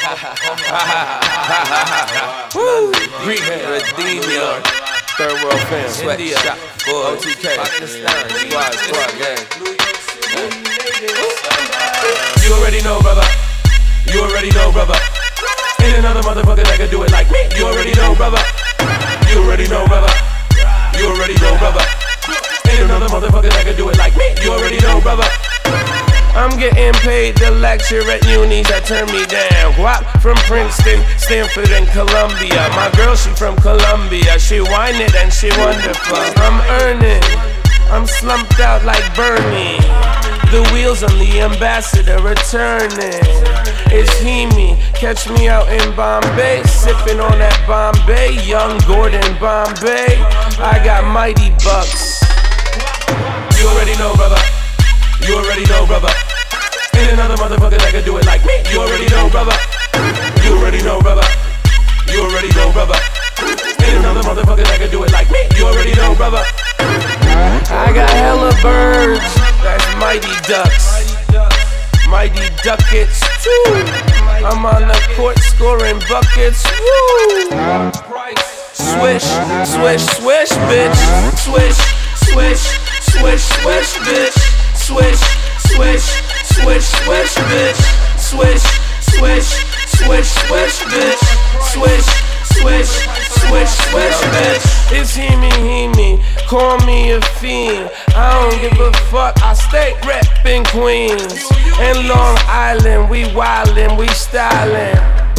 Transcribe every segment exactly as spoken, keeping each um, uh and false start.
Woo! Greek, Redeem York, Third World Fam, Sweatshop, O T K, Pakistan, Squad, Squad, gang. You already know, brother. You already know, brother. Ain't another motherfucker that can do it like me. You already know, brother. You already know, brother. You already know, brother. Ain't another motherfucker that can do it like me. You already know, brother. I'm getting paid to lecture at unis that turn me down. Guap from Princeton, Stanford, and Columbia. My girl, she from Columbia. She whine it and she wonderful. I'm earning. I'm slumped out like Bernie. The wheels on the ambassador returning. It's Hemi, catch me out in Bombay, sipping on that Bombay, young Gordon Bombay. I got mighty bucks. You already know, brother. You already know, brother. Ain't another motherfucker that can do it like me. You already know, brother. You already know, brother. You already know, brother. Ain't another motherfucker that can do it like me. You already know, brother. I got hella birds, that's mighty ducks, mighty duckets too. I'm on the court scoring buckets, woo. Swish, swish, swish, bitch. Swish, swish, swish, swish, bitch. Swish, swish, swish, swish, bitch. Swish, swish, swish, swish, bitch. Swish, swish, swish, swish, bitch. It's Hemi, Hemi, call me a fiend. I don't give a fuck, I stay reppin' Queens. In Long Island, we wildin', we stylin'.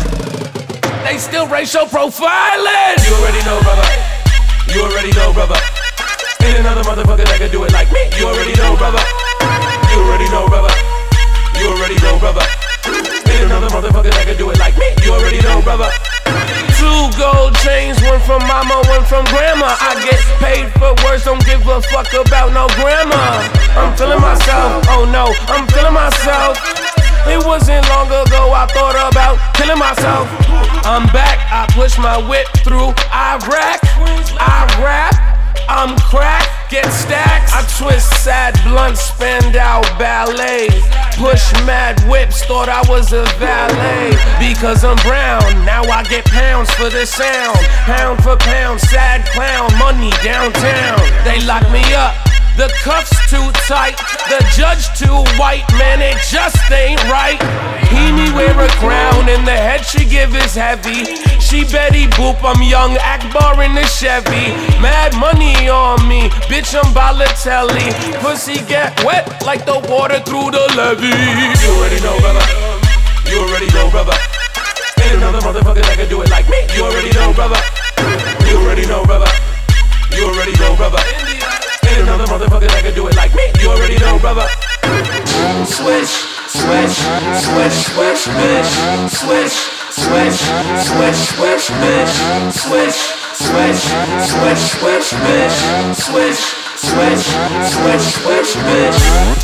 They still racial profiling. You already know, brother. You already know, brother. Ain't another motherfucker that can do it like me. You already know, brother. You already know, brother. You already know, brother. Ain't another motherfucker that can do it like me. You already know, brother. Two gold chains, one from mama, one from grandma. I get paid for words, don't give a fuck about no grandma. I'm feeling myself, oh no, I'm feeling myself. It wasn't long ago I thought about killing myself. I'm back, I push my whip through Iraq. I rap, I'm crack, get stacks. I twist sad blunts, spend out ballet. Push mad whips, thought I was a valet. Because I'm brown, now I get pounds for the sound. Pound for pound, sad clown, money downtown. They lock me up, the cuffs too tight. The judge too white, man, it just ain't right. Hemi wear a crown and the head she give is heavy. She Betty Boop, I'm young Akbar in the Chevy. Mad money on me, bitch, I'm Balotelli. Pussy get wet like the water through the levee. You already know, brother. You already know, brother. Ain't another motherfucker that can do it like me. You already know, brother. You already know, brother. You already know, brother. Ain't another motherfucker that can do it like me. You already know, brother. Swish, swish, swish, swish, bitch. Swish, swish, swish, swish, bitch. Swish, swish, swish, swish, bitch. Swish, swish, swish, swish, bitch.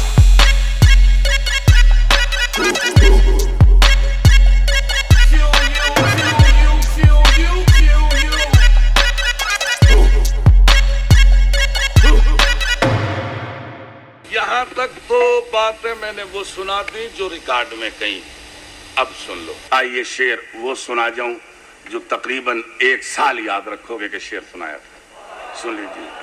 यहाँ तक तो बातें मैंने वो सुना दी जो record में कही। अब सुन लो। आइए शेर वो सुना जाऊं जो तकरीबन एक साल याद रखोगे कि शेर सुनाया था। सुन लीजिए।